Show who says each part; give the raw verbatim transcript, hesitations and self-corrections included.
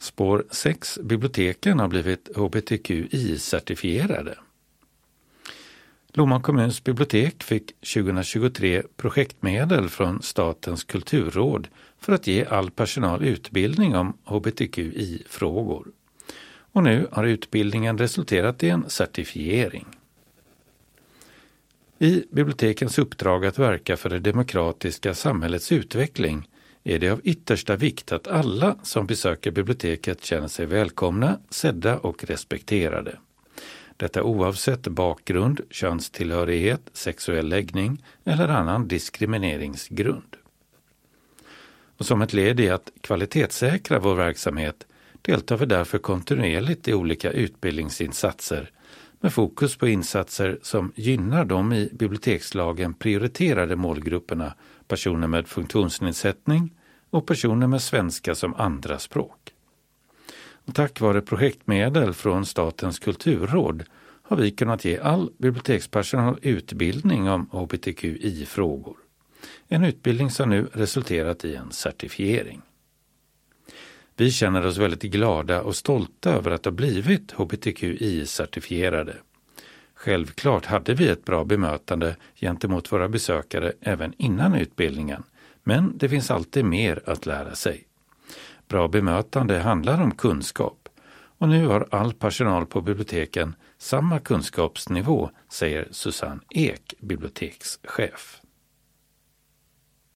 Speaker 1: Spår sex. Biblioteken har blivit H B T Q I-certifierade. Lomma kommuns bibliotek fick tjugohundratjugotre projektmedel från Statens kulturråd för att ge all personal utbildning om H B T Q I-frågor. Och nu har utbildningen resulterat i en certifiering. I bibliotekens uppdrag att verka för det demokratiska samhällets utveckling är det av yttersta vikt att alla som besöker biblioteket känner sig välkomna, sedda och respekterade. Detta oavsett bakgrund, könstillhörighet, sexuell läggning eller annan diskrimineringsgrund. Och som ett led i att kvalitetssäkra vår verksamhet deltar vi därför kontinuerligt i olika utbildningsinsatser med fokus på insatser som gynnar de i bibliotekslagen prioriterade målgrupperna personer med funktionsnedsättning och personer med svenska som andra språk. Och tack vare projektmedel från Statens kulturråd har vi kunnat ge all bibliotekspersonal utbildning om H B T Q I-frågor. En utbildning som nu resulterat i en certifiering. Vi känner oss väldigt glada och stolta över att ha blivit H B T Q I-certifierade. Självklart hade vi ett bra bemötande gentemot våra besökare även innan utbildningen, men det finns alltid mer att lära sig. Bra bemötande handlar om kunskap och nu har all personal på biblioteken samma kunskapsnivå, säger Susanne Ek, bibliotekschef.